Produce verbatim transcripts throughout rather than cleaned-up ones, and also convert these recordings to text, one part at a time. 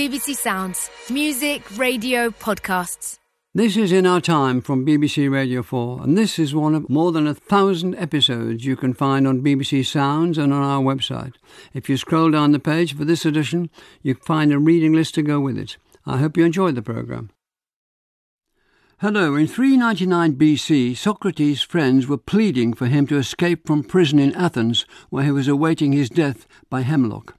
B B C Sounds. Music, radio, podcasts. This is In Our Time from B B C Radio four, and this is one of more than a thousand episodes you can find on B B C Sounds and on our website. If you scroll down the page for this edition, you find a reading list to go with it. I hope you enjoyed the programme. Hello, in three ninety-nine B C, Socrates' friends were pleading for him to escape from prison in Athens, where he was awaiting his death by hemlock.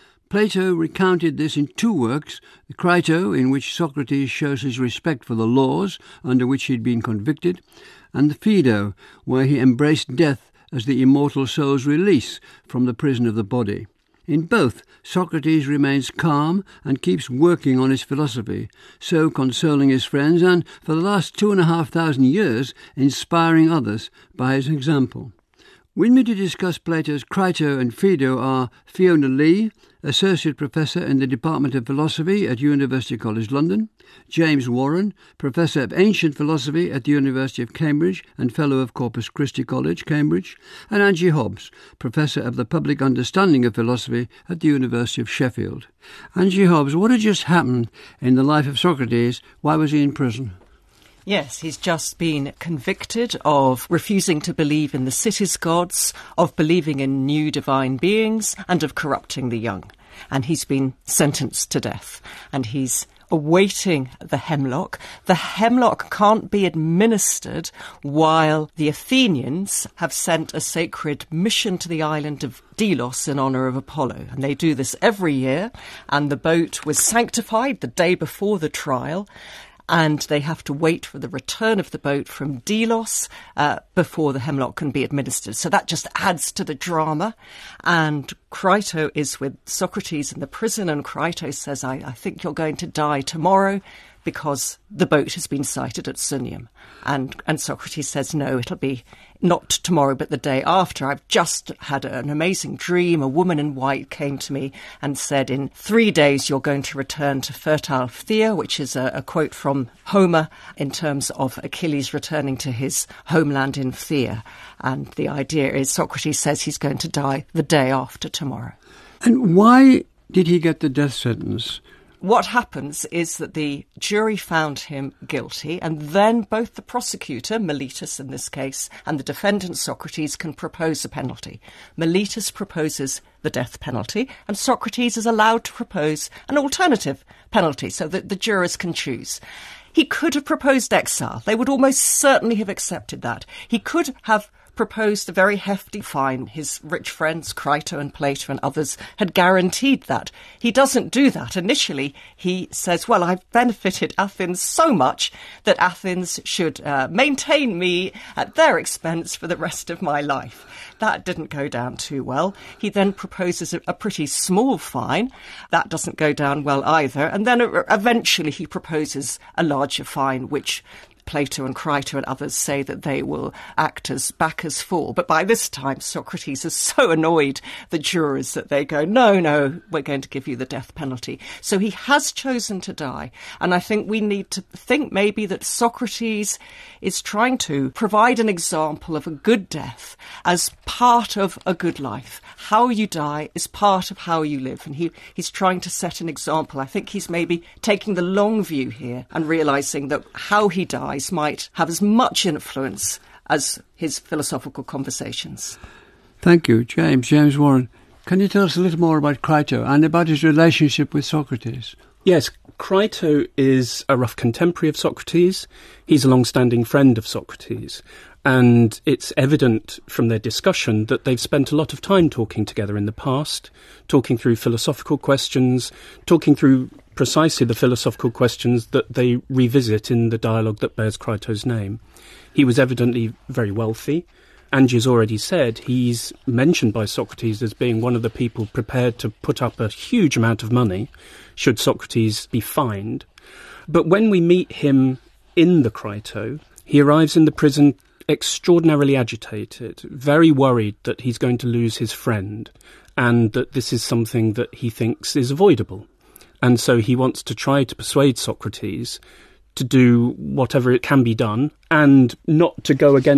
Plato recounted this in two works, the Crito, in which Socrates shows his respect for the laws under which he had been convicted, and the Phaedo, where he embraced death as the immortal soul's release from the prison of the body. In both, Socrates remains calm and keeps working on his philosophy, so consoling his friends and, for the last two and a half thousand years, inspiring others by his example. With me to discuss Plato's Crito and Phaedo are Fiona Lee, Associate Professor in the Department of Philosophy at University College London, James Warren, Professor of Ancient Philosophy at the University of Cambridge and Fellow of Corpus Christi College, Cambridge, and Angie Hobbs, Professor of the Public Understanding of Philosophy at the University of Sheffield. Angie Hobbs, what had just happened in the life of Socrates? Why was he in prison? Yes, he's just been convicted of refusing to believe in the city's gods, of believing in new divine beings, and of corrupting the young. And he's been sentenced to death. And he's awaiting the hemlock. The hemlock can't be administered while the Athenians have sent a sacred mission to the island of Delos in honour of Apollo. And they do this every year. And the boat was sanctified the day before the trial. And they have to wait for the return of the boat from Delos uh, before the hemlock can be administered. So that just adds to the drama. And Crito is with Socrates in the prison, and Crito says, I, I think you're going to die tomorrow because the boat has been sighted at Sunium. And, and Socrates says, no, it'll be not tomorrow, but the day after. I've just had an amazing dream. A woman in white came to me and said, in three days you're going to return to fertile Phthia, which is a, a quote from Homer in terms of Achilles returning to his homeland in Phthia. And the idea is Socrates says he's going to die the day after tomorrow. And why did he get the death sentence? What happens is that the jury found him guilty, and then both the prosecutor, Miletus in this case, and the defendant, Socrates, can propose a penalty. Miletus proposes the death penalty, and Socrates is allowed to propose an alternative penalty so that the jurors can choose. He could have proposed exile. They would almost certainly have accepted that. He could have proposed a very hefty fine. His rich friends, Crito and Plato and others, had guaranteed that. He doesn't do that. Initially, he says, well, I've benefited Athens so much that Athens should uh, maintain me at their expense for the rest of my life. That didn't go down too well. He then proposes a, a pretty small fine. That doesn't go down well either. And then uh, eventually he proposes a larger fine, which Plato and Crito and others say that they will act as backers for. But by this time, Socrates has so annoyed the jurors that they go, no, no, we're going to give you the death penalty. So he has chosen to die. And I think we need to think maybe that Socrates is trying to provide an example of a good death as part of a good life. How you die is part of how you live. And he, he's trying to set an example. I think he's maybe taking the long view here and realising that how he dies might have as much influence as his philosophical conversations. Thank you, James. James Warren. Can you tell us a little more about Crito and about his relationship with Socrates? Yes, Crito is a rough contemporary of Socrates. He's a long-standing friend of Socrates. And it's evident from their discussion that they've spent a lot of time talking together in the past, talking through philosophical questions, talking through precisely the philosophical questions that they revisit in the dialogue that bears Crito's name. He was evidently very wealthy. Angie's already said he's mentioned by Socrates as being one of the people prepared to put up a huge amount of money should Socrates be fined. But when we meet him in the Crito, he arrives in the prison extraordinarily agitated, very worried that he's going to lose his friend and that this is something that he thinks is avoidable. And so he wants to try to persuade Socrates to do whatever it can be done and not to go against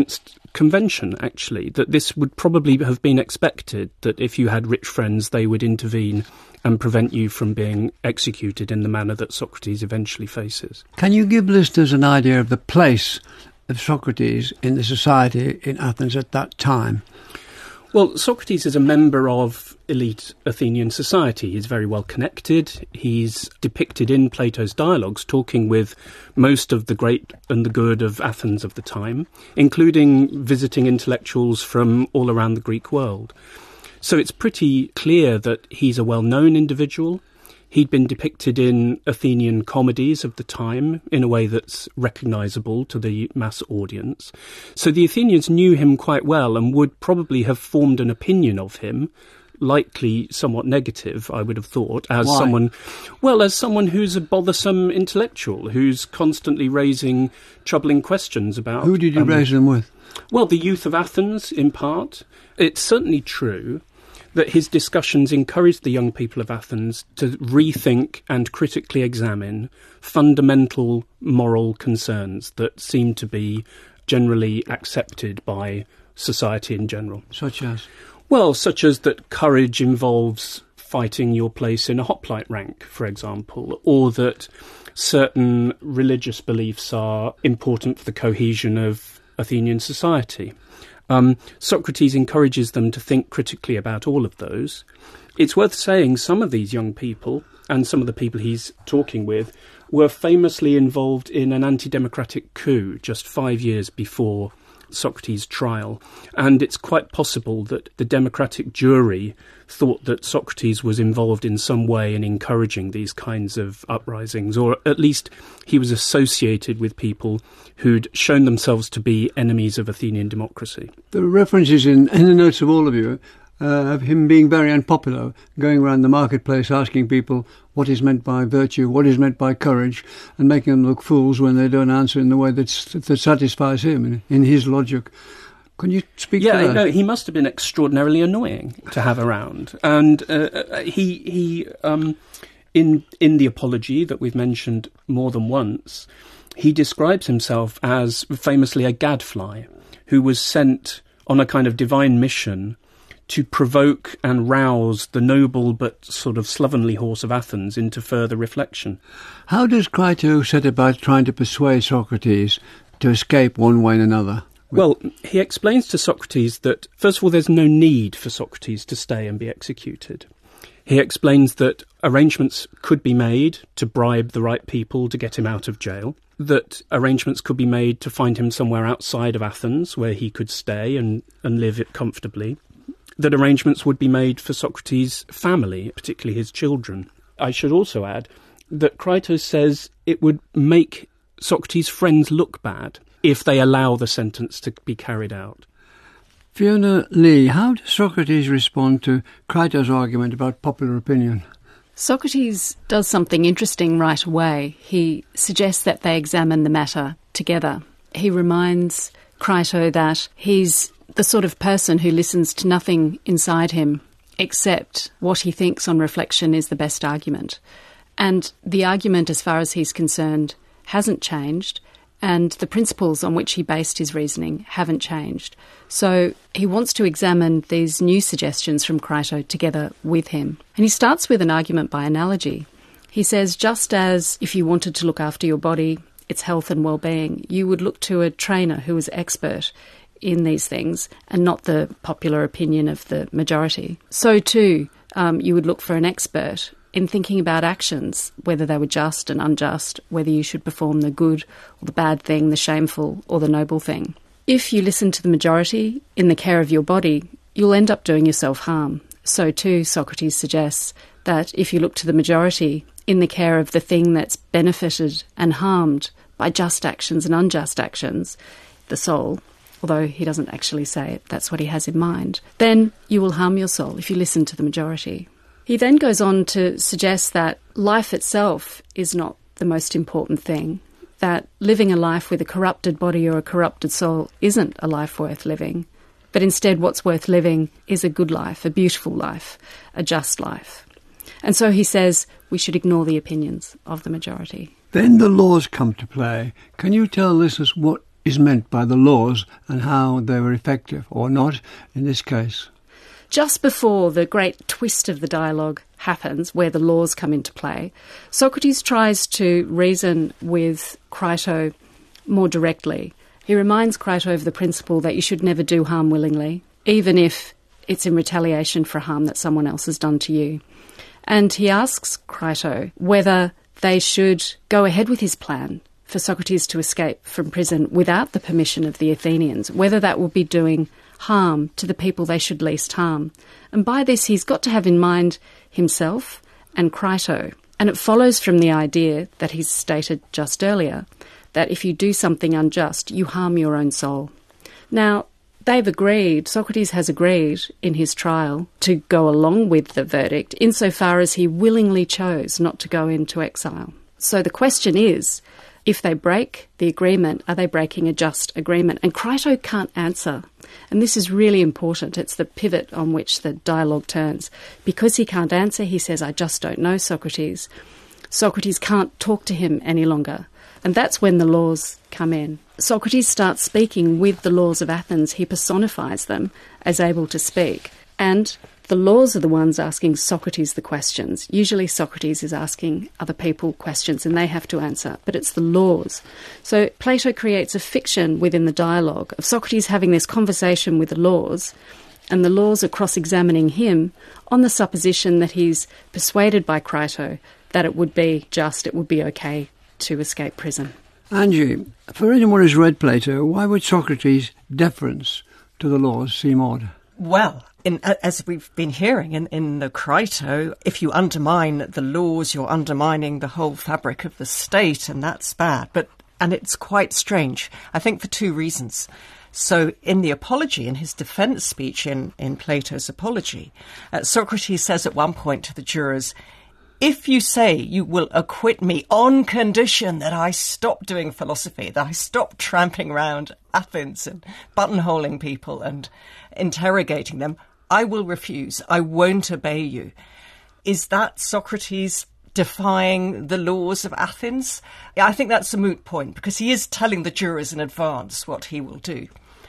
convention, actually, that this would probably have been expected, that if you had rich friends, they would intervene and prevent you from being executed in the manner that Socrates eventually faces. Can you give listeners an idea of the place of Socrates in the society in Athens at that time? Well, Socrates is a member of elite Athenian society. He's very well connected. He's depicted in Plato's dialogues talking with most of the great and the good of Athens of the time, including visiting intellectuals from all around the Greek world. So it's pretty clear that he's a well-known individual. He'd been depicted in Athenian comedies of the time in a way that's recognisable to the mass audience. So the Athenians knew him quite well and would probably have formed an opinion of him, likely somewhat negative, I would have thought, as Why? someone, well, as someone who's a bothersome intellectual, who's constantly raising troubling questions about... Who did you um, raise them with? Well, the youth of Athens, in part. It's certainly true that his discussions encouraged the young people of Athens to rethink and critically examine fundamental moral concerns that seem to be generally accepted by society in general. Such as? Well, such as that courage involves fighting your place in a hoplite rank, for example, or that certain religious beliefs are important for the cohesion of Athenian society. Um, Socrates encourages them to think critically about all of those. It's worth saying some of these young people, and some of the people he's talking with, were famously involved in an anti-democratic coup just five years before Socrates' trial. And it's quite possible that the democratic jury thought that Socrates was involved in some way in encouraging these kinds of uprisings, or at least he was associated with people who'd shown themselves to be enemies of Athenian democracy. There are references in, in the notes of all of you uh, of him being very unpopular, going around the marketplace asking people what is meant by virtue, what is meant by courage, and making them look fools when they don't answer in the way that's, that satisfies him, in, in his logic. Can you speak yeah, to that? Yeah, no, he must have been extraordinarily annoying to have around. And uh, he, he um, in in the apology that we've mentioned more than once, he describes himself as famously a gadfly who was sent on a kind of divine mission to provoke and rouse the noble but sort of slovenly horse of Athens into further reflection. How does Crito set about trying to persuade Socrates to escape one way and another? Well, he explains to Socrates that, first of all, there's no need for Socrates to stay and be executed. He explains that arrangements could be made to bribe the right people to get him out of jail, that arrangements could be made to find him somewhere outside of Athens where he could stay and, and live it comfortably, that arrangements would be made for Socrates' family, particularly his children. I should also add that Crito says it would make Socrates' friends look bad if they allow the sentence to be carried out. Fiona Lee, how does Socrates respond to Crito's argument about popular opinion? Socrates does something interesting right away. He suggests that they examine the matter together. He reminds Crito that he's the sort of person who listens to nothing inside him except what he thinks on reflection is the best argument. And the argument, as far as he's concerned, hasn't changed, and the principles on which he based his reasoning haven't changed. So he wants to examine these new suggestions from Crito together with him. And he starts with an argument by analogy. He says, just as if you wanted to look after your body, its health and well-being, you would look to a trainer who is expert in these things and not the popular opinion of the majority. So too, um, you would look for an expert in thinking about actions, whether they were just and unjust, whether you should perform the good or the bad thing, the shameful or the noble thing. If you listen to the majority in the care of your body, you'll end up doing yourself harm. So too, Socrates suggests that if you look to the majority in the care of the thing that's benefited and harmed by just actions and unjust actions, the soul, although he doesn't actually say it, that's what he has in mind, then you will harm your soul if you listen to the majority. He then goes on to suggest that life itself is not the most important thing, that living a life with a corrupted body or a corrupted soul isn't a life worth living, but instead what's worth living is a good life, a beautiful life, a just life. And so he says we should ignore the opinions of the majority. Then the laws come to play. Can you tell listeners what is meant by the laws and how they were effective or not in this case. Just before the great twist of the dialogue happens, where the laws come into play, Socrates tries to reason with Crito more directly. He reminds Crito of the principle that you should never do harm willingly, even if it's in retaliation for harm that someone else has done to you. And he asks Crito whether they should go ahead with his plan for Socrates to escape from prison without the permission of the Athenians, whether that would be doing harm to the people they should least harm. And by this, he's got to have in mind himself and Crito. And it follows from the idea that he's stated just earlier, that if you do something unjust, you harm your own soul. Now, they've agreed, Socrates has agreed in his trial to go along with the verdict insofar as he willingly chose not to go into exile. So the question is, if they break the agreement, are they breaking a just agreement? And Crito can't answer. And this is really important. It's the pivot on which the dialogue turns. Because he can't answer, he says, I just don't know, Socrates. Socrates can't talk to him any longer. And that's when the laws come in. Socrates starts speaking with the laws of Athens. He personifies them as able to speak. And the laws are the ones asking Socrates the questions. Usually Socrates is asking other people questions and they have to answer, but it's the laws. So Plato creates a fiction within the dialogue of Socrates having this conversation with the laws, and the laws are cross-examining him on the supposition that he's persuaded by Crito that it would be just, it would be okay to escape prison. Angie, for anyone who's read Plato, why would Socrates' deference to the laws seem odd? Well, in, as we've been hearing in, in the Crito, if you undermine the laws, you're undermining the whole fabric of the state, and that's bad. But and it's quite strange, I think, for two reasons. So in the Apology, in his defence speech in, in Plato's Apology, uh, Socrates says at one point to the jurors, if you say you will acquit me on condition that I stop doing philosophy, that I stop tramping around Athens and buttonholing people and interrogating them, I will refuse. I won't obey you. Is that Socrates defying the laws of Athens? I think that's a moot point because he is telling the jurors in advance what he will do.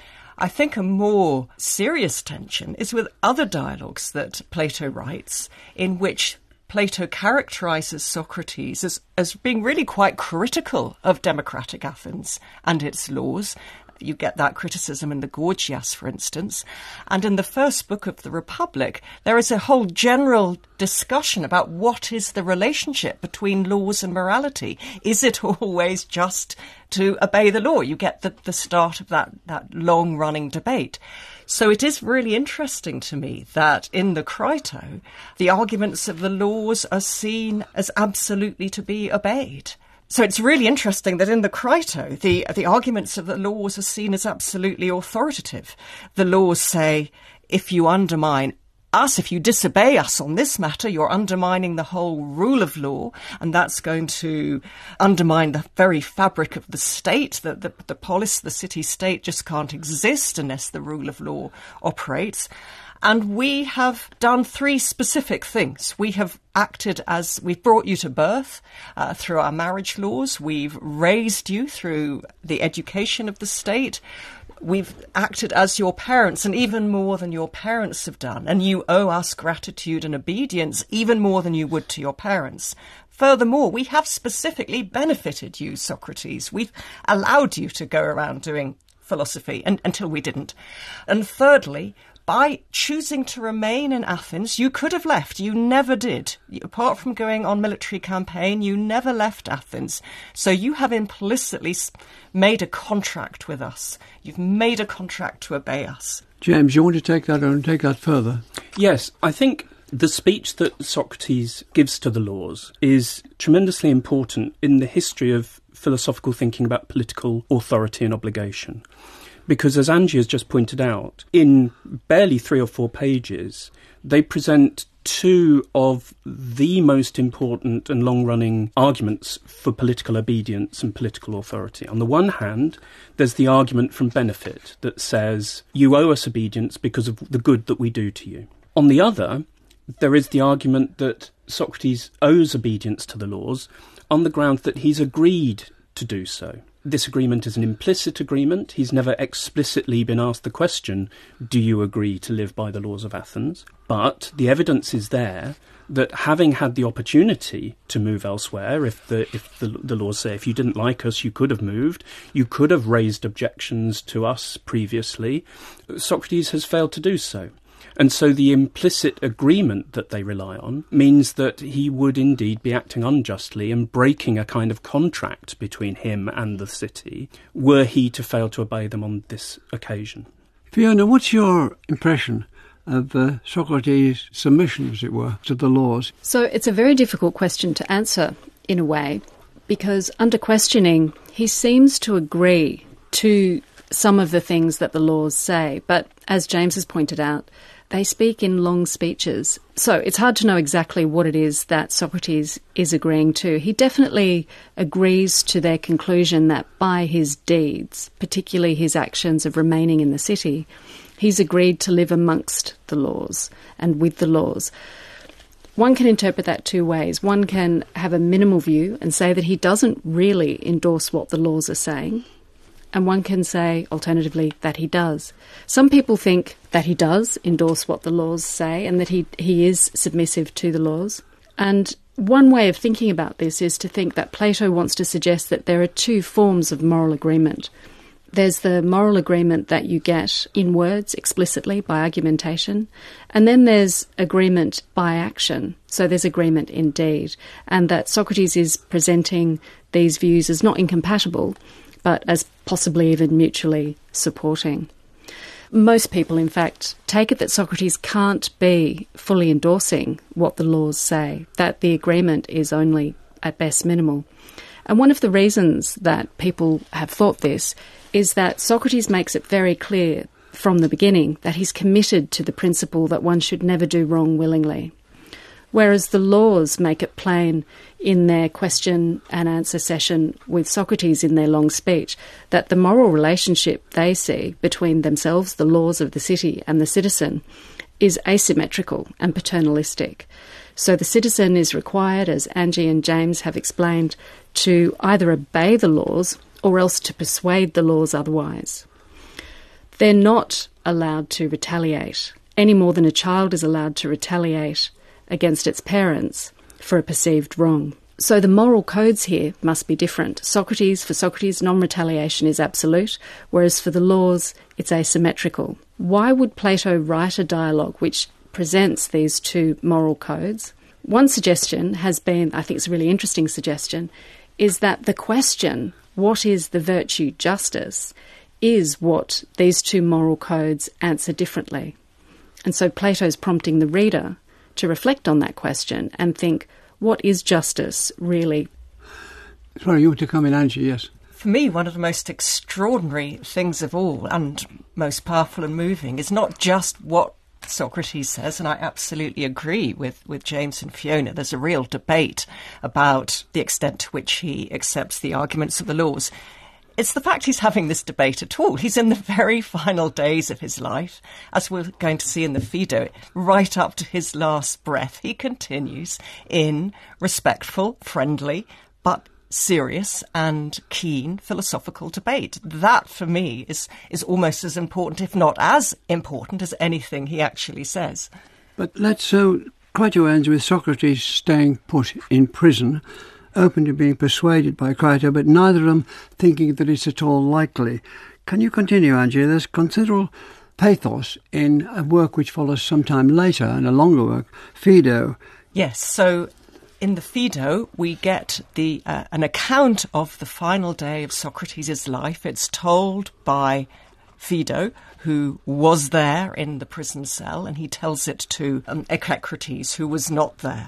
I think a more serious tension is with other dialogues that Plato writes in which Plato characterises Socrates as, as being really quite critical of democratic Athens and its laws. You get that criticism in the Gorgias, for instance. And in the first book of the Republic, there is a whole general discussion about what is the relationship between laws and morality. Is it always just to obey the law? You get the, the start of that, that long-running debate. So it is really interesting to me that in the Crito, the arguments of the laws are seen as absolutely to be obeyed. So it's really interesting that in the Crito, the, the arguments of the laws are seen as absolutely authoritative. The laws say, if you undermine us, if you disobey us on this matter, you're undermining the whole rule of law, and that's going to undermine the very fabric of the state. The, the, the polis, the city-state, just can't exist unless the rule of law operates. And we have done three specific things. We have acted as, we've brought you to birth uh, through our marriage laws. We've raised you through the education of the state. We've acted as your parents, and even more than your parents have done. And you owe us gratitude and obedience, even more than you would to your parents. Furthermore, we have specifically benefited you, Socrates. We've allowed you to go around doing philosophy and, until we didn't. And thirdly, by choosing to remain in Athens, you could have left. You never did. Apart from going on military campaign, you never left Athens. So you have implicitly made a contract with us. You've made a contract to obey us. James, you want to take that and take that further? Yes, I think the speech that Socrates gives to the laws is tremendously important in the history of philosophical thinking about political authority and obligation. Because, as Angie has just pointed out, in barely three or four pages, they present two of the most important and long-running arguments for political obedience and political authority. On the one hand, there's the argument from benefit that says, you owe us obedience because of the good that we do to you. On the other, there is the argument that Socrates owes obedience to the laws on the ground that he's agreed to do so. this agreement is an implicit agreement. He's never explicitly been asked the question, do you agree to live by the laws of Athens? But the evidence is there that having had the opportunity to move elsewhere, if the if the, the laws say if you didn't like us, you could have moved, you could have raised objections to us previously, Socrates has failed to do so. And so the implicit agreement that they rely on means that he would indeed be acting unjustly and breaking a kind of contract between him and the city were he to fail to obey them on this occasion. Fiona, what's your impression of uh, Socrates' submission, as it were, to the laws? So it's a very difficult question to answer, in a way, because under questioning, he seems to agree to some of the things that the laws say. But as James has pointed out, they speak in long speeches. So it's hard to know exactly what it is that Socrates is agreeing to. He definitely agrees to their conclusion that by his deeds, particularly his actions of remaining in the city, he's agreed to live amongst the laws and with the laws. One can interpret that two ways. One can have a minimal view and say that he doesn't really endorse what the laws are saying, and one can say, alternatively, that he does. Some people think that he does endorse what the laws say and that he, he is submissive to the laws. And one way of thinking about this is to think that Plato wants to suggest that there are two forms of moral agreement. There's the moral agreement that you get in words explicitly by argumentation, and then there's agreement by action. So there's agreement in deed, and that Socrates is presenting these views as not incompatible, but as possibly even mutually supporting. Most people, in fact, take it that Socrates can't be fully endorsing what the laws say, that the agreement is only at best minimal. And one of the reasons that people have thought this is that Socrates makes it very clear from the beginning that he's committed to the principle that one should never do wrong willingly, whereas the laws make it plain in their question and answer session with Socrates in their long speech that the moral relationship they see between themselves, the laws of the city, and the citizen is asymmetrical and paternalistic. So the citizen is required, as Angie and James have explained, to either obey the laws or else to persuade the laws otherwise. They're not allowed to retaliate, any more than a child is allowed to retaliate against its parents for a perceived wrong. So the moral codes here must be different. Socrates, for Socrates, non-retaliation is absolute, whereas for the laws, it's asymmetrical. Why would Plato write a dialogue which presents these two moral codes? One suggestion has been, I think it's a really interesting suggestion, is that the question, what is the virtue justice, is what these two moral codes answer differently. And so Plato's prompting the reader to reflect on that question and think, what is justice really? Sorry, you want to come in, Angie, yes. For me, one of the most extraordinary things of all, and most powerful and moving, is not just what Socrates says, and I absolutely agree with, with James and Fiona. There's a real debate about the extent to which he accepts the arguments of the laws. It's the fact he's having this debate at all. He's in the very final days of his life, as we're going to see in the Phaedo, right up to his last breath. He continues in respectful, friendly, but serious and keen philosophical debate. That, for me, is, is almost as important, if not as important, as anything he actually says. But let's so Crito ends with Socrates staying put in prison, open to being persuaded by Crito, but neither of them thinking that it's at all likely. Can you continue, Angie? There's considerable pathos in a work which follows sometime later, and a longer work, Phaedo. Yes, so in the Phaedo, we get the uh, an account of the final day of Socrates' life. It's told by Phaedo, who was there in the prison cell, and he tells it to um, Echecrates, who was not there.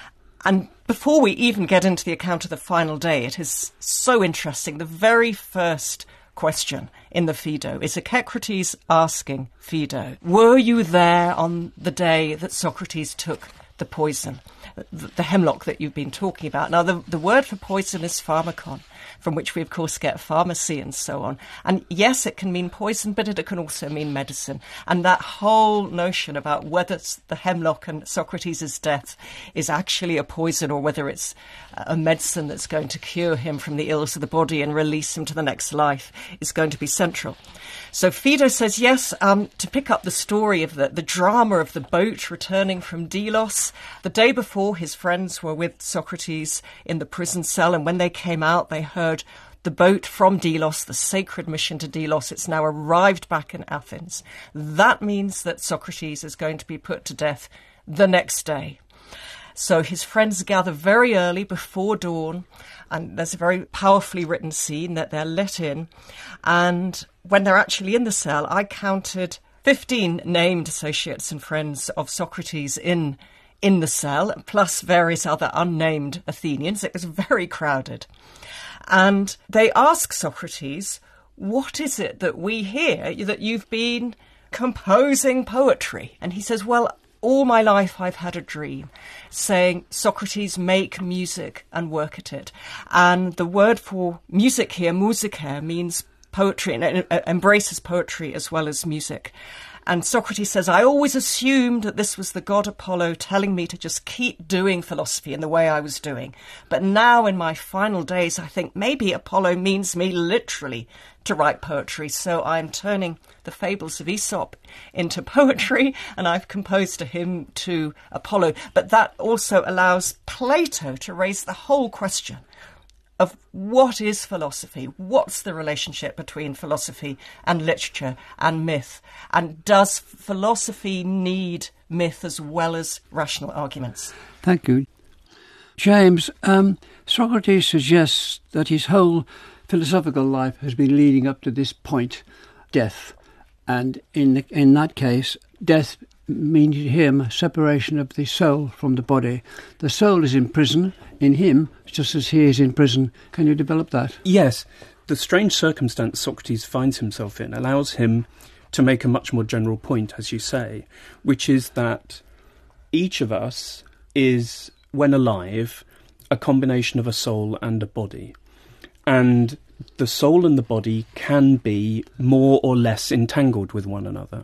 And before we even get into the account of the final day, it is so interesting. The very first question in the Phaedo is Echecrates asking Phaedo, were you there on the day that Socrates took the poison, the, the hemlock that you've been talking about? Now, the, the word for poison is pharmakon. from which we, of course, get pharmacy and so on. And yes, it can mean poison, but it can also mean medicine. And that whole notion about whether the hemlock and Socrates' death is actually a poison or whether it's a medicine that's going to cure him from the ills of the body and release him to the next life is going to be central. So Phaedo says, yes, um, to pick up the story of the, the drama of the boat returning from Delos, the day before his friends were with Socrates in the prison cell, and when they came out, they heard the boat from Delos, the sacred mission to Delos. It's now arrived back in Athens. That means that Socrates is going to be put to death the next day. So his friends gather very early before dawn, and there's a very powerfully written scene that they're let in. And when they're actually in the cell, I counted fifteen named associates and friends of Socrates in in the cell, plus various other unnamed Athenians. It was very crowded. And they ask Socrates, what is it that we hear that you've been composing poetry? And he says, well, all my life I've had a dream saying, Socrates, make music and work at it. And the word for music here, musica, means poetry, and it embraces poetry as well as music. And Socrates says, I always assumed that this was the god Apollo telling me to just keep doing philosophy in the way I was doing. But now in my final days, I think maybe Apollo means me literally to write poetry. So I'm turning the fables of Aesop into poetry, and I've composed a hymn to Apollo. But that also allows Plato to raise the whole question of what is philosophy? What's the relationship between philosophy and literature and myth? And does philosophy need myth as well as rational arguments? Thank you. James, um, Socrates suggests that his whole philosophical life has been leading up to this point, death. And in the, in that case, death means to him separation of the soul from the body. The soul is in prison in him, just as he is in prison. Can you develop that? Yes. The strange circumstance Socrates finds himself in allows him to make a much more general point, as you say, which is that each of us is, when alive, a combination of a soul and a body. And the soul and the body can be more or less entangled with one another.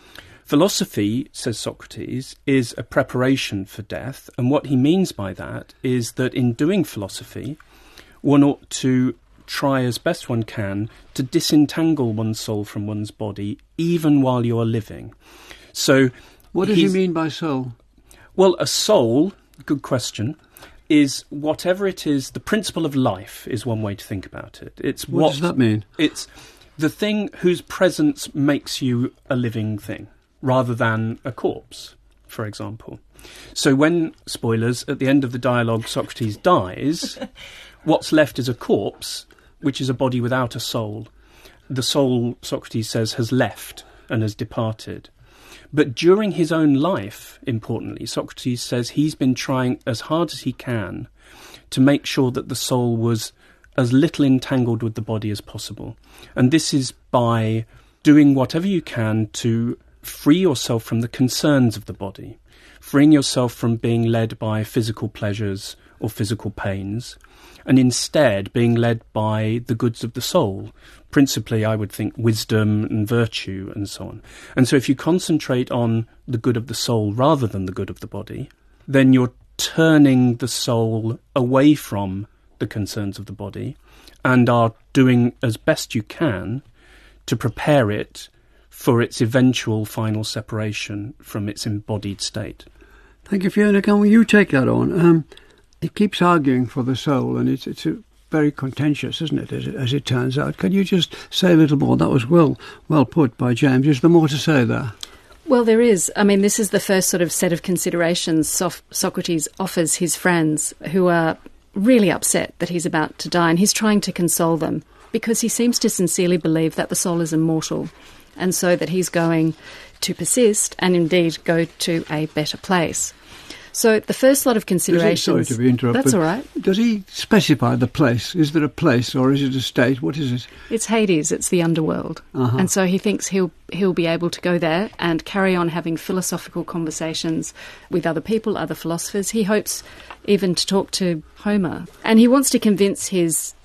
Philosophy, says Socrates, is a preparation for death, and what he means by that is that in doing philosophy, one ought to try as best one can to disentangle one's soul from one's body, even while you're living. So, what does he mean by soul? Well, a soul, good question, is whatever it is, the principle of life is one way to think about it. It's what, what does that mean? It's the thing whose presence makes you a living thing, rather than a corpse, for example. So when, spoilers, at the end of the dialogue Socrates dies, what's left is a corpse, which is a body without a soul. The soul, Socrates says, has left and has departed. But during his own life, importantly, Socrates says he's been trying as hard as he can to make sure that the soul was as little entangled with the body as possible. And this is by doing whatever you can to free yourself from the concerns of the body, freeing yourself from being led by physical pleasures or physical pains, and instead being led by the goods of the soul, principally, I would think, wisdom and virtue and so on. And so if you concentrate on the good of the soul rather than the good of the body, then you're turning the soul away from the concerns of the body and are doing as best you can to prepare it for its eventual final separation from its embodied state. Thank you, Fiona. Can you take that on? Um, it keeps arguing for the soul, and it's it's a very contentious, isn't it, as, it, as it turns out. Can you just say a little more? That was well well put by James. Is there more to say there? Well, there is. I mean, this is the first sort of set of considerations Sof- Socrates offers his friends, who are really upset that he's about to die, and he's trying to console them because he seems to sincerely believe that the soul is immortal, and so that he's going to persist and indeed go to a better place. So the first lot of considerations... Does he, sorry to be interrupted. That's all right. Does he specify the place? Is there a place or is it a state? What is it? It's Hades. It's the underworld. Uh-huh. And so he thinks he'll he'll be able to go there and carry on having philosophical conversations with other people, other philosophers. He hopes even to talk to Homer. And he wants to convince his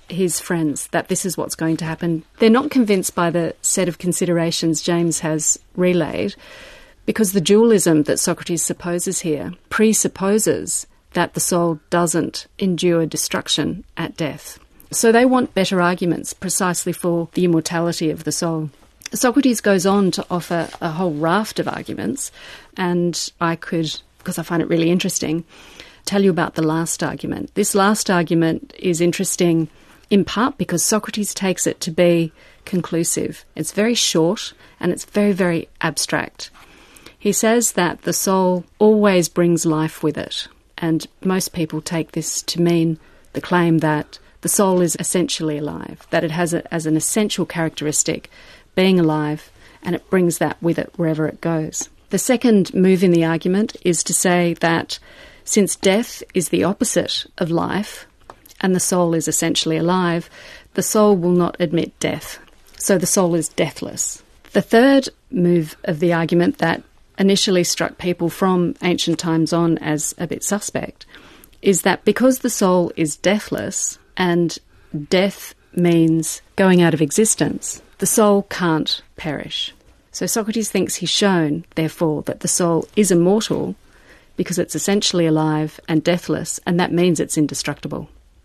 his friends that this is what's going to happen. They're not convinced by the set of considerations James has relayed, because the dualism that Socrates supposes here presupposes that the soul doesn't endure destruction at death. So they want better arguments precisely for the immortality of the soul. Socrates goes on to offer a whole raft of arguments, and I could, because I find it really interesting, tell you about the last argument. This last argument is interesting in part because Socrates takes it to be conclusive. It's very short and it's very, very abstract. He says that the soul always brings life with it, and most people take this to mean the claim that the soul is essentially alive, that it has a, as an essential characteristic being alive, and it brings that with it wherever it goes. The second move in the argument is to say that since death is the opposite of life, and the soul is essentially alive, the soul will not admit death. So the soul is deathless. The third move of the argument that initially struck people from ancient times on as a bit suspect is that because the soul is deathless and death means going out of existence, the soul can't perish. So Socrates thinks he's shown, therefore, that the soul is immortal because it's essentially alive and deathless, and that means it's indestructible.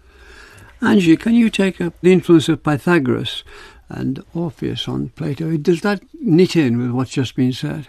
Angie, can you take up the influence of Pythagoras and Orpheus on Plato? Does that knit in with what's just been said?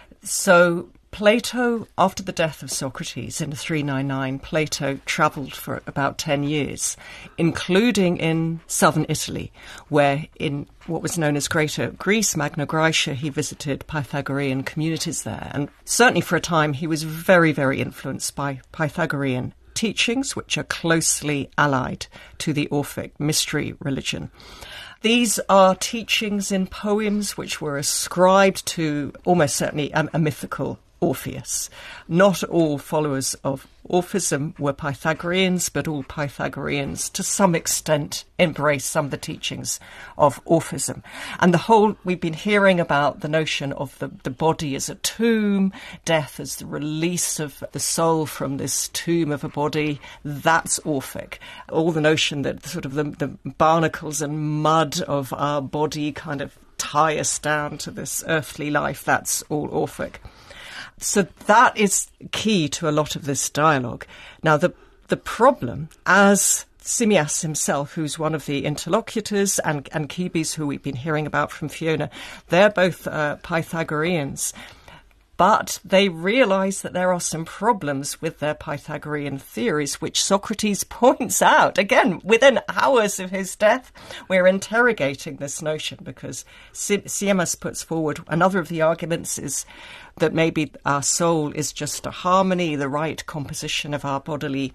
So Plato, after the death of Socrates in three ninety-nine, Plato travelled for about ten years, including in southern Italy, where in what was known as Greater Greece, Magna Graecia, he visited Pythagorean communities there. And certainly for a time he was very, very influenced by Pythagorean teachings, which are closely allied to the Orphic mystery religion. These are teachings in poems which were ascribed to almost certainly a, a mythical Orpheus. Not all followers of Orphism were Pythagoreans, but all Pythagoreans to some extent embraced some of the teachings of Orphism. And the whole, we've been hearing about the notion of the, the body as a tomb, death as the release of the soul from this tomb of a body. That's Orphic. All the notion that sort of the, the barnacles and mud of our body kind of tie us down to this earthly life, that's all Orphic. So that is key to a lot of this dialogue. Now, the the problem, as Simmias himself, who's one of the interlocutors, and, and Cebes, who we've been hearing about from Fiona, they're both uh, Pythagoreans. But they realise that there are some problems with their Pythagorean theories, which Socrates points out. Again, within hours of his death, we're interrogating this notion because Simmias puts forward another of the arguments is that maybe our soul is just a harmony, the right composition of our bodily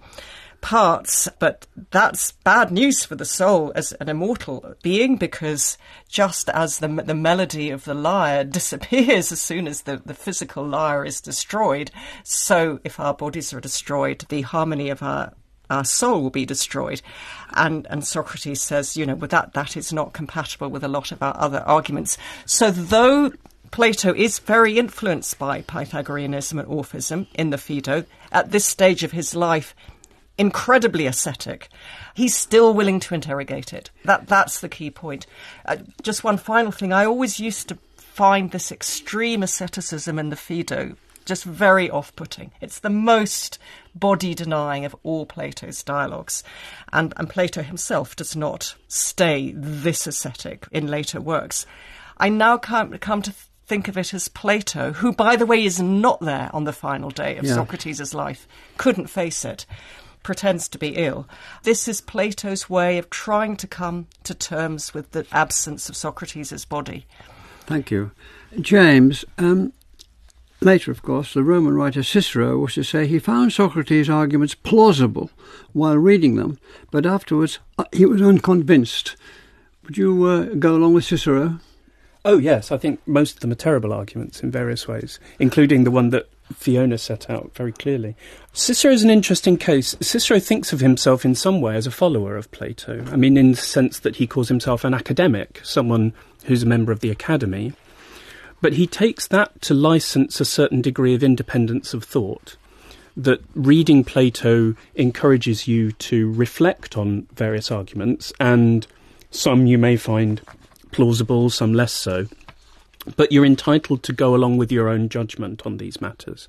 parts, but that's bad news for the soul as an immortal being, because just as the the melody of the lyre disappears as soon as the, the physical lyre is destroyed, so if our bodies are destroyed, the harmony of our our soul will be destroyed. And and Socrates says, you know, well, that that is not compatible with a lot of our other arguments. So though Plato is very influenced by Pythagoreanism and Orphism in the Phaedo, at this stage of his life, incredibly ascetic, he's still willing to interrogate it. That That's the key point. Uh, just one final thing. I always used to find this extreme asceticism in the Phaedo just very off-putting. It's the most body-denying of all Plato's dialogues. And, and Plato himself does not stay this ascetic in later works. I now come, come to think of it as Plato, who, by the way, is not there on the final day of yeah. Socrates' life, couldn't face it, pretends to be ill. This is Plato's way of trying to come to terms with the absence of Socrates' body. Thank you. James, um, later, of course, the Roman writer Cicero was to say he found Socrates' arguments plausible while reading them, but afterwards uh, he was unconvinced. Would you uh, go along with Cicero? Oh, yes, I think most of them are terrible arguments in various ways, including the one that Fiona set out very clearly. Cicero is an interesting case. Cicero thinks of himself in some way as a follower of Plato. I mean, in the sense that he calls himself an academic, someone who's a member of the academy. But he takes that to license a certain degree of independence of thought. that reading Plato encourages you to reflect on various arguments, and some you may find plausible, some less so, but you're entitled to go along with your own judgment on these matters.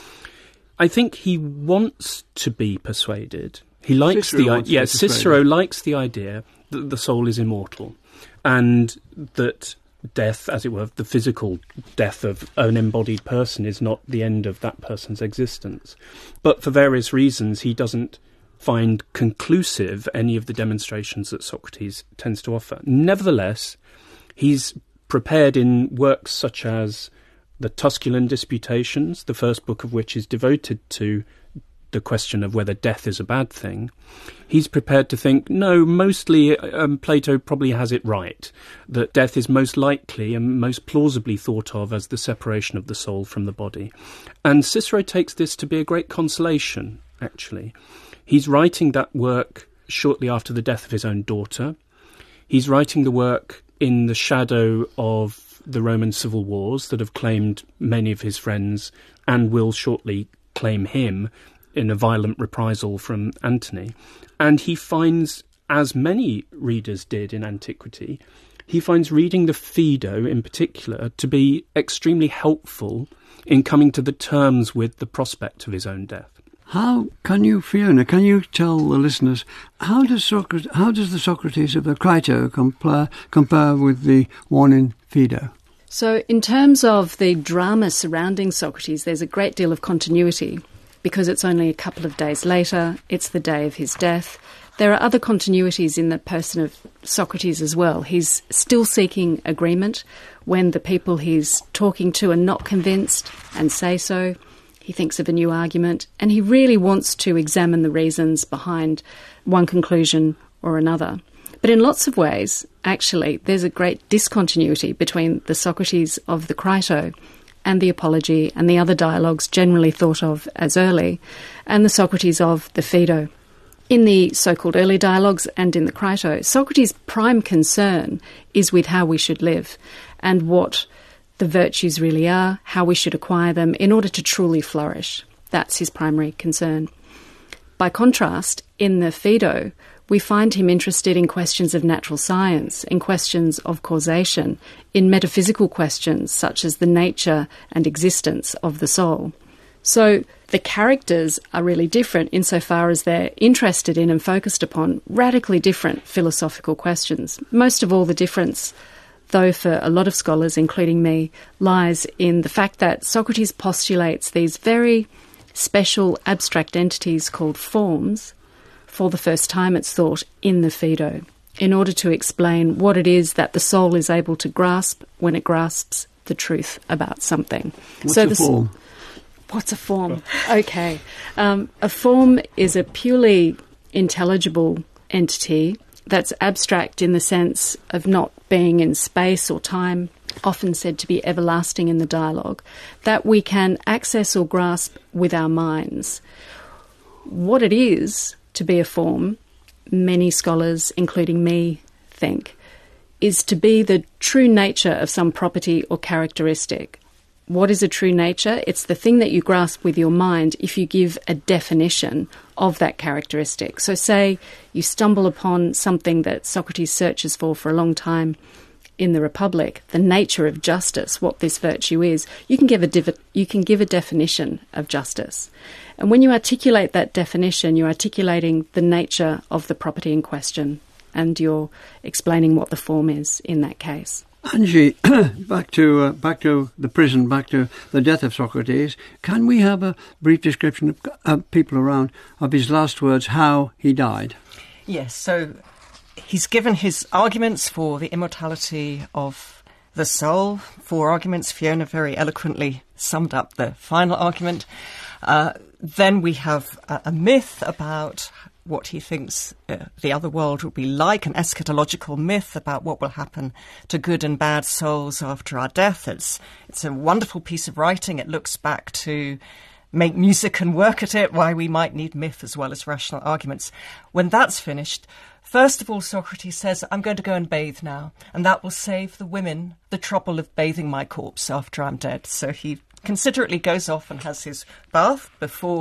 I think he wants to be persuaded. He likes Cicero the wants idea. to Yeah, be persuaded. Cicero likes the idea that the soul is immortal, and that death, as it were, the physical death of an embodied person is not the end of that person's existence. But for various reasons, he doesn't find conclusive any of the demonstrations that Socrates tends to offer. Nevertheless, he's prepared in works such as the Tusculan Disputations, the first book of which is devoted to the question of whether death is a bad thing. He's prepared to think, no, mostly um, Plato probably has it right, that death is most likely and most plausibly thought of as the separation of the soul from the body. And Cicero takes this to be a great consolation, actually. He's writing that work shortly after the death of his own daughter. He's writing the work in the shadow of the Roman civil wars that have claimed many of his friends and will shortly claim him in a violent reprisal from Antony. And he finds, as many readers did in antiquity, he finds reading the Phaedo in particular to be extremely helpful in coming to the terms with the prospect of his own death. How can you, Fiona, can you tell the listeners, how does Socrates, how does the Socrates of the Crito compare, compare with the one in Phaedo? So in terms of the drama surrounding Socrates, there's a great deal of continuity because it's only a couple of days later, it's the day of his death. There are other continuities in the person of Socrates as well. He's still seeking agreement when the people he's talking to are not convinced and say so. He thinks of a new argument, and he really wants to examine the reasons behind one conclusion or another. But in lots of ways, actually, there's a great discontinuity between the Socrates of the Crito and the Apology and the other dialogues generally thought of as early, and the Socrates of the Phaedo. In the so-called early dialogues and in the Crito, Socrates' prime concern is with how we should live and what the virtues really are, how we should acquire them in order to truly flourish. That's his primary concern. By contrast, in the Phaedo, we find him interested in questions of natural science, in questions of causation, in metaphysical questions such as the nature and existence of the soul. So the characters are really different insofar as they're interested in and focused upon radically different philosophical questions. Most of all, the difference, though for a lot of scholars, including me, lies in the fact that Socrates postulates these very special abstract entities called forms for the first time, it's thought, in the Phaedo, in order to explain what it is that the soul is able to grasp when it grasps the truth about something. What's so a the, form? What's a form? Okay. Um, a form is a purely intelligible entity that's abstract in the sense of not being in space or time, often said to be everlasting in the dialogue, that we can access or grasp with our minds. What it is to be a form, many scholars, including me, think, is to be the true nature of some property or characteristic. What is a true nature? It's the thing that you grasp with your mind if you give a definition of that characteristic. So say you stumble upon something that Socrates searches for for a long time in the Republic, the nature of justice, what this virtue is. You can give a div- you can give a definition of justice. And when you articulate that definition, you're articulating the nature of the property in question, and you're explaining what the form is in that case. Angie, back to uh, back to the prison, back to the death of Socrates. Can we have a brief description of uh, people around of his last words, how he died? Yes, so he's given his arguments for the immortality of the soul. Four arguments. Fiona very eloquently summed up the final argument. Uh, then we have a, a myth about what he thinks uh, the other world will be like, an eschatological myth about what will happen to good and bad souls after our death. It's, it's a wonderful piece of writing. It looks back to make music and work at it, why we might need myth as well as rational arguments. When that's finished, first of all, Socrates says, I'm going to go and bathe now, and that will save the women the trouble of bathing my corpse after I'm dead. So he considerately goes off and has his bath before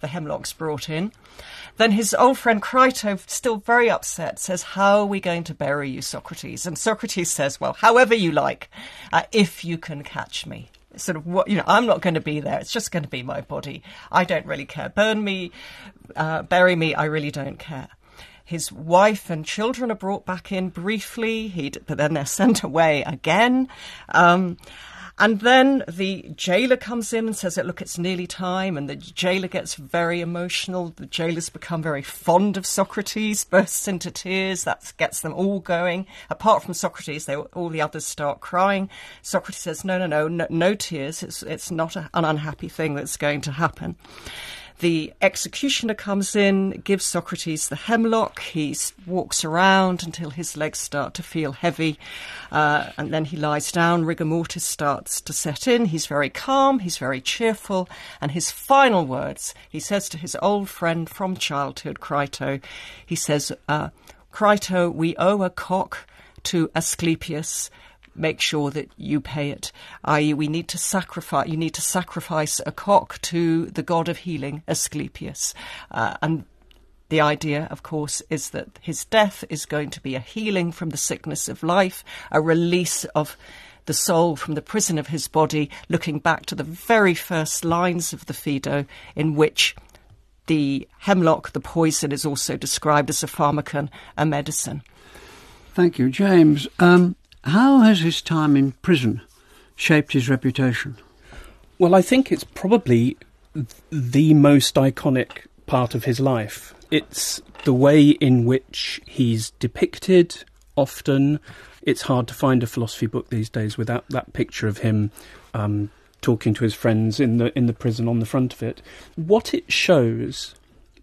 the Hemlock's brought in. Then his old friend Crito, still very upset, says, how are we going to bury you, Socrates? And Socrates says, well, however you like, uh, if you can catch me. Sort of, what you know, I'm not going to be there. It's just going to be my body. I don't really care. Burn me, uh, bury me, I really don't care. His wife and children are brought back in briefly, He'd, but then they're sent away again. Um, and then the jailer comes in and says, look, it's nearly time. And the jailer gets very emotional. The jailer's become very fond of Socrates, bursts into tears. That gets them all going. Apart from Socrates, they, all the others start crying. Socrates says, no, no, no, no, no tears. It's, it's not a, an unhappy thing that's going to happen. The executioner comes in, gives Socrates the hemlock. He walks around until his legs start to feel heavy, uh, and then he lies down. Rigor mortis starts to set in. He's very calm, he's very cheerful, and his final words, he says to his old friend from childhood, Crito, he says, uh, Crito, we owe a cock to Asclepius. Make sure that you pay it. that is, we need to sacrifice. You need to sacrifice a cock to the god of healing, Asclepius. Uh, and the idea, of course, is that his death is going to be a healing from the sickness of life, a release of the soul from the prison of his body, looking back to the very first lines of the Phaedo, in which the hemlock, the poison, is also described as a pharmacon, a medicine. Thank you, James. Um, How has his time in prison shaped his reputation? Well, I think it's probably the most iconic part of his life. It's the way in which he's depicted often. It's hard to find a philosophy book these days without that picture of him um, talking to his friends in the in the prison on the front of it. What it shows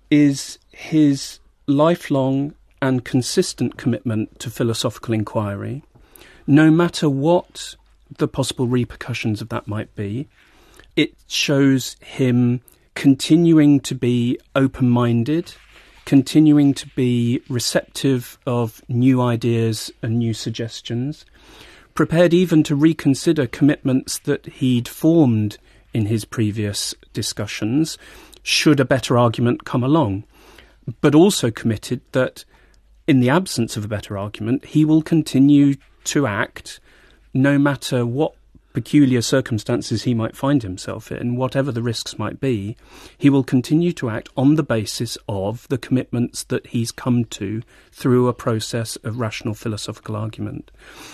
is his lifelong and consistent commitment to philosophical inquiry, no matter what the possible repercussions of that might be. It shows him continuing to be open-minded, continuing to be receptive of new ideas and new suggestions, prepared even to reconsider commitments that he'd formed in his previous discussions, should a better argument come along, but also committed that in the absence of a better argument, he will continue to act no matter what peculiar circumstances he might find himself in, whatever the risks might be. He will continue to act on the basis of the commitments that he's come to through a process of rational philosophical argument.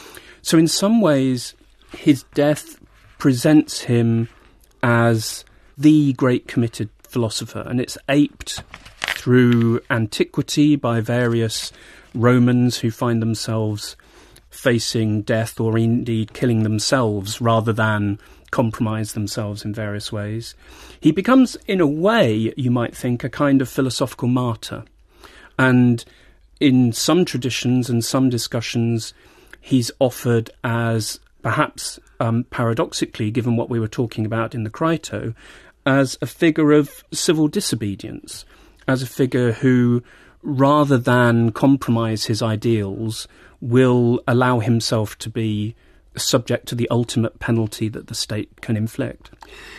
So in some ways, his death presents him as the great committed philosopher, and it's aped through antiquity by various Romans who find themselves facing death or indeed killing themselves rather than compromise themselves in various ways. He becomes, in a way, you might think, a kind of philosophical martyr. And in some traditions and some discussions, he's offered as, perhaps um, paradoxically, given what we were talking about in the Crito, as a figure of civil disobedience, as a figure who, rather than compromise his ideals, will allow himself to be subject to the ultimate penalty that the state can inflict.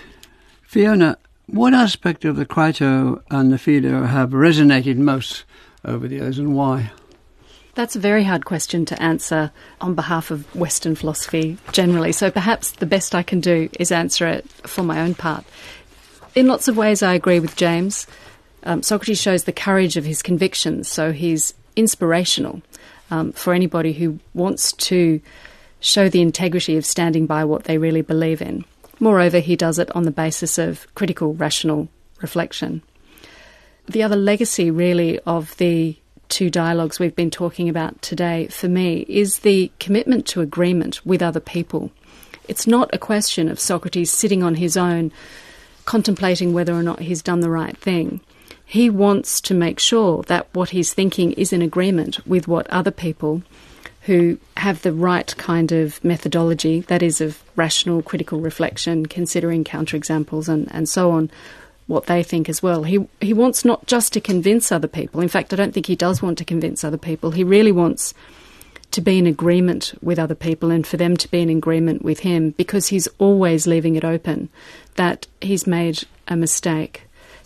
Fiona, what aspect of the Crito and the Phaedo have resonated most over the years, and why? That's a very hard question to answer on behalf of Western philosophy generally, so perhaps the best I can do is answer it for my own part. In lots of ways, I agree with James. Um, Socrates shows the courage of his convictions, so he's inspirational um, for anybody who wants to show the integrity of standing by what they really believe in. Moreover, he does it on the basis of critical, rational reflection. The other legacy, really, of the two dialogues we've been talking about today, for me, is the commitment to agreement with other people. It's not a question of Socrates sitting on his own, contemplating whether or not he's done the right thing. He wants to make sure that what he's thinking is in agreement with what other people who have the right kind of methodology, that is of rational, critical reflection, considering counterexamples and, and so on, what they think as well. He he wants not just to convince other people. In fact, I don't think he does want to convince other people. He really wants to be in agreement with other people and for them to be in agreement with him, because he's always leaving it open that he's made a mistake,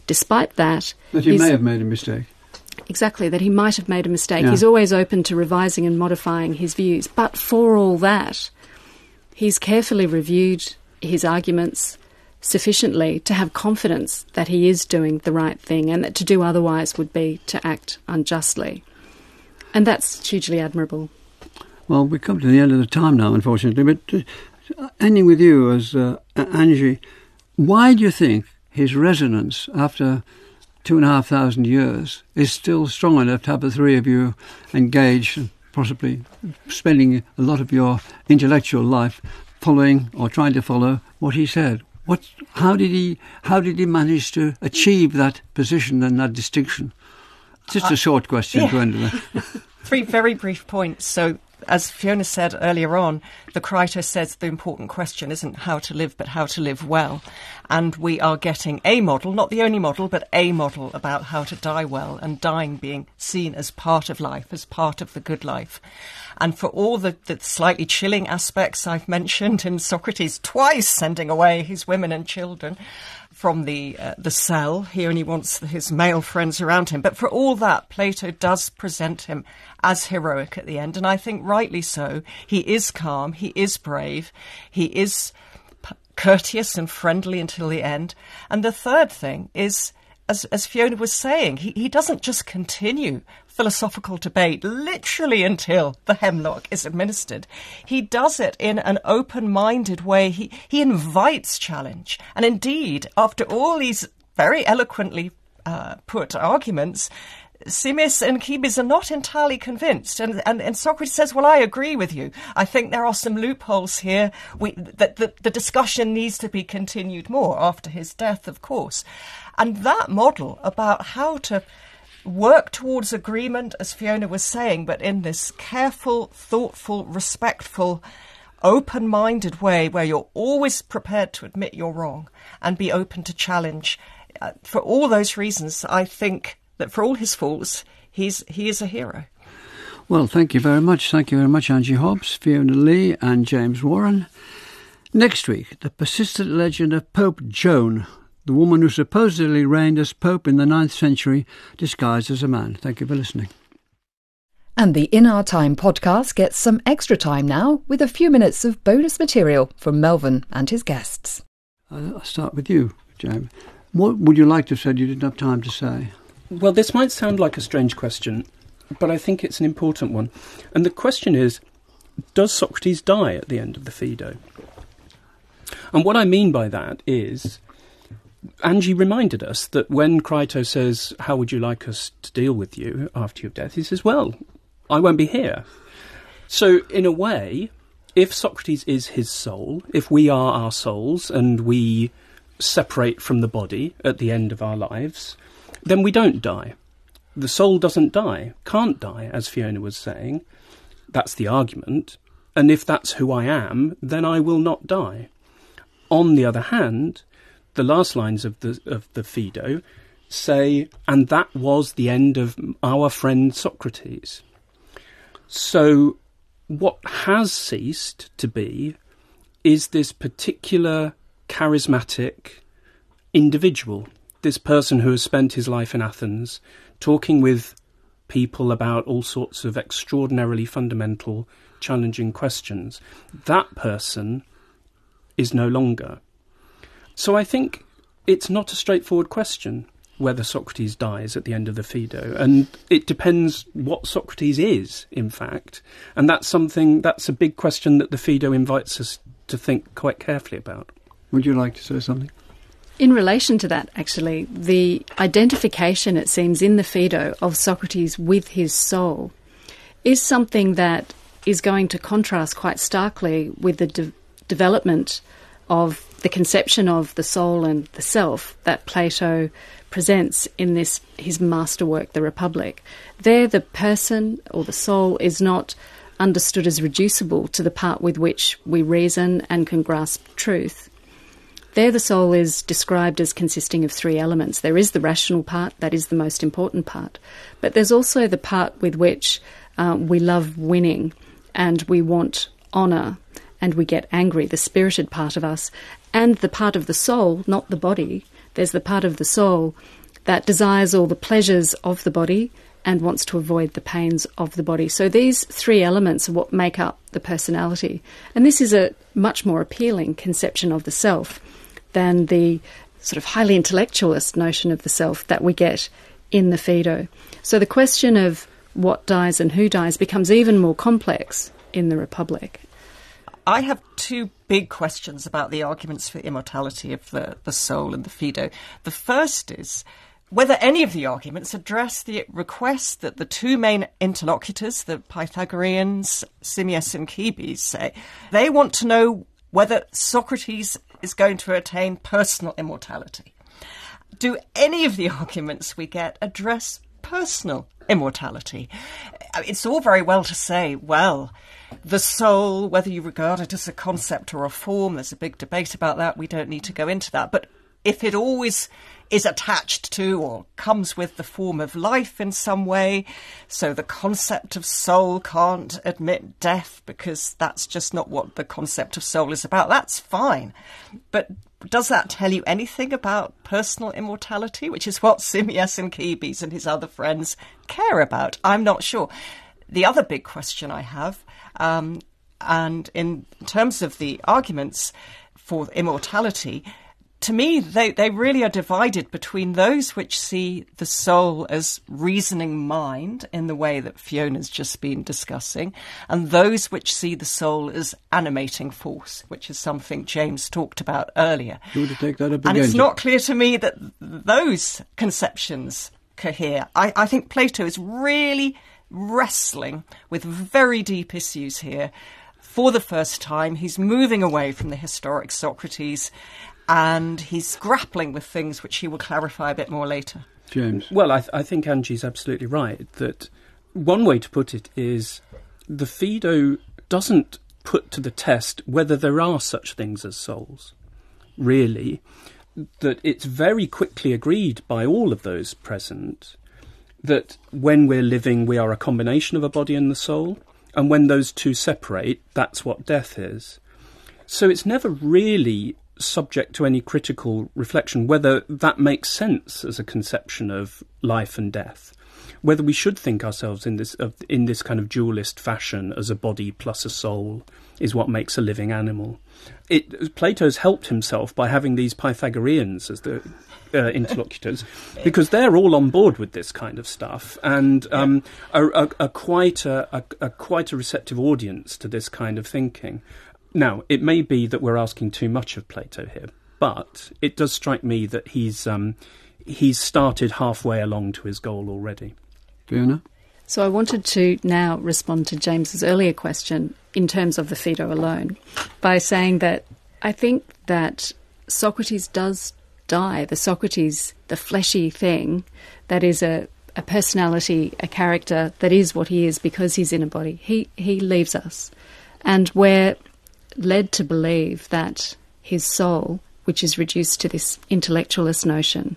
despite that... That he may have made a mistake. Exactly, that he might have made a mistake. Yeah. He's always open to revising and modifying his views. But for all that, he's carefully reviewed his arguments sufficiently to have confidence that he is doing the right thing, and that to do otherwise would be to act unjustly. And that's hugely admirable. Well, we come to the end of the time now, unfortunately, but uh, ending with you as uh, Angie, why do you think his resonance after two and a half thousand years is still strong enough to have the three of you engaged and possibly spending a lot of your intellectual life following or trying to follow what he said? What? How did he? How did he manage to achieve that position and that distinction? Just a short question yeah. to end with. Three very brief points. So, as Fiona said earlier on, the Crito says the important question isn't how to live, but how to live well. And we are getting a model, not the only model, but a model about how to die well, and dying being seen as part of life, as part of the good life. And for all the, the slightly chilling aspects I've mentioned in Socrates twice sending away his women and children from the uh, the cell, he only wants his male friends around him. But for all that, Plato does present him as heroic at the end, and I think rightly so. He is calm, he is brave, he is p- courteous and friendly until the end. And the third thing is, as, as Fiona was saying, he, he doesn't just continue philosophical debate literally until the hemlock is administered. He does it in an open-minded way. He, he invites challenge. And indeed, after all these very eloquently uh, put arguments, Simmias and Cebes are not entirely convinced. And, and, and Socrates says, well, I agree with you. I think there are some loopholes here. We, that the, the discussion needs to be continued more after his death, of course. And that model about how to work towards agreement, as Fiona was saying, but in this careful, thoughtful, respectful, open-minded way where you're always prepared to admit you're wrong and be open to challenge. Uh, for all those reasons, I think that for all his faults, he's he is a hero. Well, thank you very much. Thank you very much, Angie Hobbs, Fiona Lee and James Warren. Next week, the persistent legend of Pope Joan, the woman who supposedly reigned as Pope in the ninth century, disguised as a man. Thank you for listening. And the In Our Time podcast gets some extra time now with a few minutes of bonus material from Melvyn and his guests. I'll start with you, James. What would you like to have said you didn't have time to say? Well, this might sound like a strange question, but I think it's an important one. And the question is, does Socrates die at the end of the Phaedo? And what I mean by that is, Angie reminded us that when Crito says, how would you like us to deal with you after your death? He says, well, I won't be here. So in a way, if Socrates is his soul, if we are our souls and we separate from the body at the end of our lives, then we don't die. The soul doesn't die, can't die, as Fiona was saying. That's the argument. And if that's who I am, then I will not die. On the other hand, the last lines of the of the Phaedo say, and that was the end of our friend Socrates. So what has ceased to be is this particular charismatic individual, this person who has spent his life in Athens talking with people about all sorts of extraordinarily fundamental, challenging questions. That person is no longer. So I think it's not a straightforward question whether Socrates dies at the end of the Phaedo, and it depends what Socrates is, in fact, and that's something, that's a big question that the Phaedo invites us to think quite carefully about. Would you like to say something? In relation to that, actually, the identification, it seems, in the Phaedo of Socrates with his soul is something that is going to contrast quite starkly with the de- development of the conception of the soul and the self that Plato presents in this his masterwork, The Republic. There, the person or the soul is not understood as reducible to the part with which we reason and can grasp truth. There, the soul is described as consisting of three elements. There is the rational part, that is the most important part. But there's also the part with which uh, we love winning and we want honour and we get angry, the spirited part of us, and the part of the soul, not the body, there's the part of the soul that desires all the pleasures of the body and wants to avoid the pains of the body. So these three elements are what make up the personality. And this is a much more appealing conception of the self than the sort of highly intellectualist notion of the self that we get in the Phaedo. So the question of what dies and who dies becomes even more complex in the Republic. I have two big questions about the arguments for immortality of the, the soul in the Phaedo. The first is whether any of the arguments address the request that the two main interlocutors, the Pythagoreans, Simmias and Cebes, say. They want to know whether Socrates is going to attain personal immortality. Do any of the arguments we get address personal immortality? It's all very well to say, well, the soul, whether you regard it as a concept or a form, there's a big debate about that. We don't need to go into that. But if it always is attached to or comes with the form of life in some way, so the concept of soul can't admit death because that's just not what the concept of soul is about, that's fine. But does that tell you anything about personal immortality, which is what Simmias and Cebes and his other friends care about? I'm not sure. The other big question I have, um, and in terms of the arguments for immortality, to me, they, they really are divided between those which see the soul as reasoning mind in the way that Fiona's just been discussing, and those which see the soul as animating force, which is something James talked about earlier. You want to take that up and again, it's not clear to me that those conceptions cohere. I, I think Plato is really wrestling with very deep issues here. For the first time, he's moving away from the historic Socrates, and he's grappling with things which he will clarify a bit more later. James? Well, I, th- I think Angie's absolutely right, that one way to put it is the Phaedo doesn't put to the test whether there are such things as souls, really, that it's very quickly agreed by all of those present that when we're living we are a combination of a body and the soul, and when those two separate, that's what death is. So it's never really subject to any critical reflection whether that makes sense as a conception of life and death, whether we should think ourselves in this of, in this kind of dualist fashion as a body plus a soul is what makes a living animal. It, Plato's helped himself by having these Pythagoreans as the uh, interlocutors, because they're all on board with this kind of stuff, and um, are, are, are quite a, a, a quite a receptive audience to this kind of thinking. Now, it may be that we're asking too much of Plato here, but it does strike me that he's um, he's started halfway along to his goal already. Fiona? So I wanted to now respond to James's earlier question in terms of the Phaedo alone by saying that I think that Socrates does die. The Socrates, the fleshy thing, that is a, a personality, a character, that is what he is because he's in a body. He, he leaves us. And we're led to believe that his soul, which is reduced to this intellectualist notion,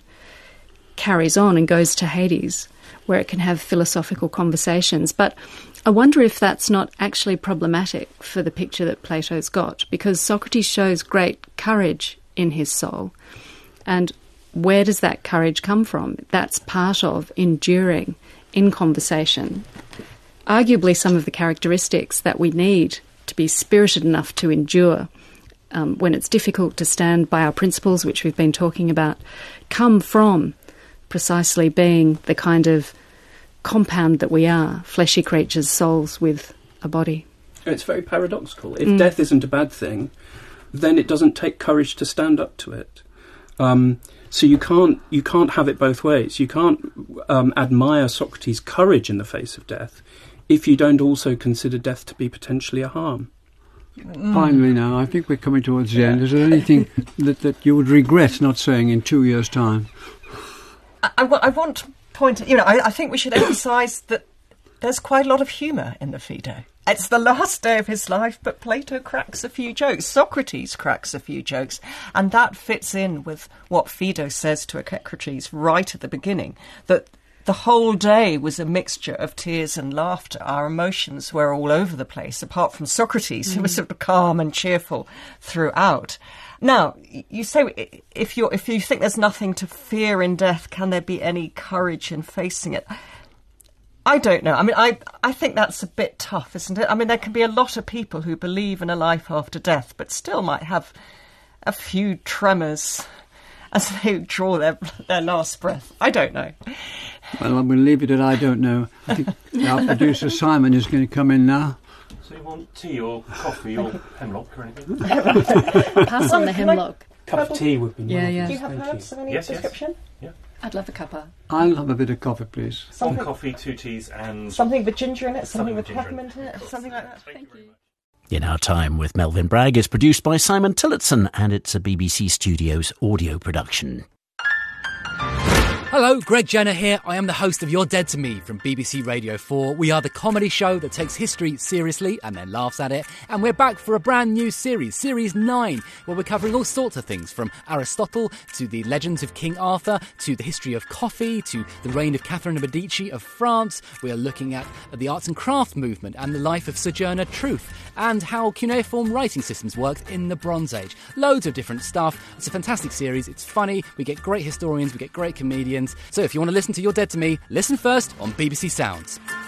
carries on and goes to Hades, where it can have philosophical conversations. But I wonder if that's not actually problematic for the picture that Plato's got, because Socrates shows great courage in his soul. And where does that courage come from? That's part of enduring in conversation. Arguably some of the characteristics that we need to be spirited enough to endure um, when it's difficult to stand by our principles, which we've been talking about, come from precisely being the kind of compound that we are, fleshy creatures, souls with a body. It's very paradoxical. If Mm. death isn't a bad thing, then it doesn't take courage to stand up to it. Um, so you can't you can't have it both ways. You can't um, admire Socrates' courage in the face of death if you don't also consider death to be potentially a harm. Finally now, I think we're coming towards the end. Is there anything that, that you would regret not saying in two years' time? I, I, I want to point, you know, I, I think we should emphasise that there's quite a lot of humour in the Phaedo. It's the last day of his life, but Plato cracks a few jokes. Socrates cracks a few jokes. And that fits in with what Phaedo says to Echecrates right at the beginning, that the whole day was a mixture of tears and laughter. Our emotions were all over the place, apart from Socrates, mm. who was sort of calm and cheerful throughout. Now, you say if you if you think there's nothing to fear in death, can there be any courage in facing it? I don't know. I mean, I I think that's a bit tough, isn't it? I mean, there can be a lot of people who believe in a life after death, but still might have a few tremors as they draw their their last breath. I don't know. Well, I'm going to leave it at I don't know. I think our producer Simon is going to come in now. So you want tea or coffee or hemlock or anything? Pass on the hemlock. Cup of tea would be nice. Yeah, yeah. Do you have herbs of any Yes, description? Yes. I'd love a cuppa. I'll have a bit of coffee, please. One coffee, two teas, and Something with ginger in it, something, Something with with ginger peppermint in it, something like that. Thank, you very much. In Our Time with Melvyn Bragg is produced by Simon Tillotson, and it's a B B C Studios audio production. Hello, Greg Jenner here. I am the host of You're Dead to Me from B B C Radio four. We are the comedy show that takes history seriously and then laughs at it. And we're back for a brand new series, Series nine, where we're covering all sorts of things, from Aristotle to the legends of King Arthur to the history of coffee to the reign of Catherine of Medici of France. We are looking at the arts and craft movement and the life of Sojourner Truth and how cuneiform writing systems worked in the Bronze Age. Loads of different stuff. It's a fantastic series. It's funny. We get great historians. We get great comedians. So if you want to listen to You're Dead to Me, listen first on B B C Sounds.